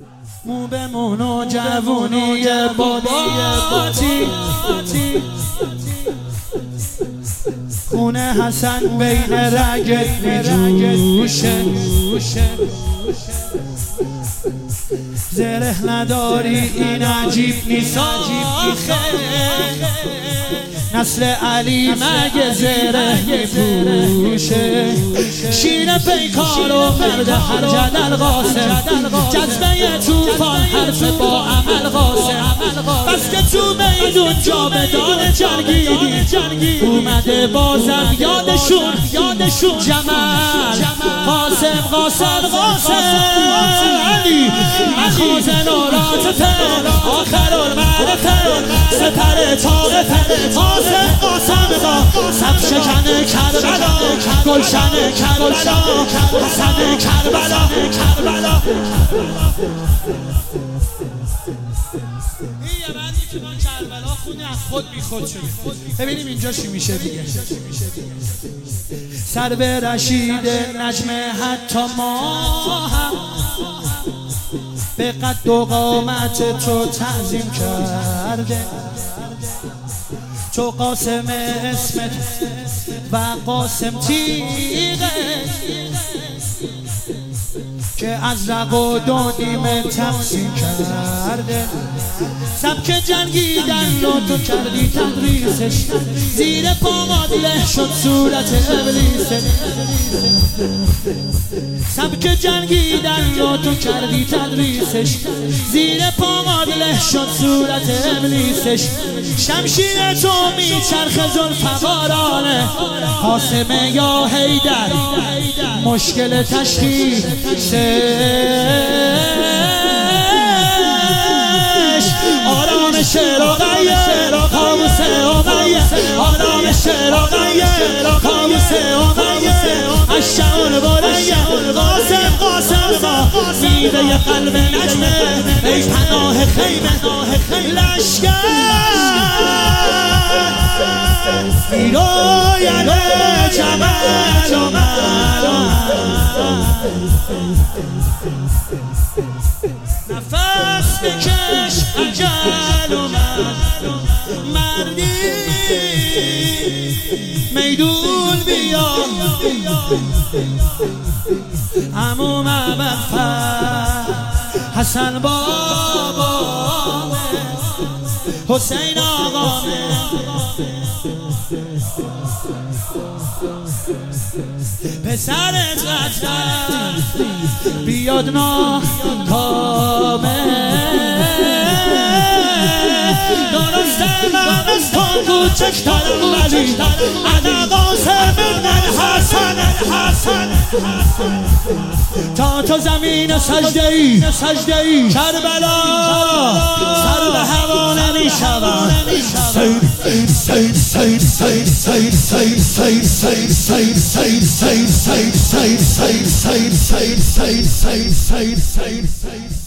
مو بمون و جوونی باباتی خون حسن بین رگت میجوشه زره نداری این عجیب نیست آخه نسل علی مگه زره میپوشه شیر پیکار و مرد هر جدل قاسم جذبه توفان حرف با عمل قاسم بس که تو میدون جاودان جنگیدی اومده بازم یادشون جمل قاسم علی مخازن و راتته آخر المعرفه سپر طاقته قاسم با سب شکن کربلا گلشن کربلا حسن کربلا این یه بندی که ما کربلا خونه از خود بی خود شده. ببینیم اینجا چی میشه دیگه. سر به رشید نجم حتی ما هم به قد و قامت تو تعظیم کرده تو قاسم اسمت و قاسم تیغه که از رق و دو نیمه تقسیم کرده سبک جنگیدن رو تو کردی تدریسش زیر پا مادله شد صورت ابلیسش سبک جنگیدن رو تو کردی تدریسش زیر پا مادله شد صورت ابلیسش شمشیر تو میچرخ ذوالفقارانه قاسم یا حیدر مشکل تشخیص آرامش رقیه قاموس امیه آرامش رقیه قاموس امیه اشعار بریه قاسم با میوه قلب نجمه ای پناه خیمه لشکر ایراین جمل و نفس بکش اجل و مردی میدون بیا عمو مغفر حسن بابا حسین آقا پسرت قطر بیاد ناکامه درسته من از کن کوچکترم ولی انا قاسم ابن حسن تا تو زمین سجده ای کربلا سر به هوا نمیشود سید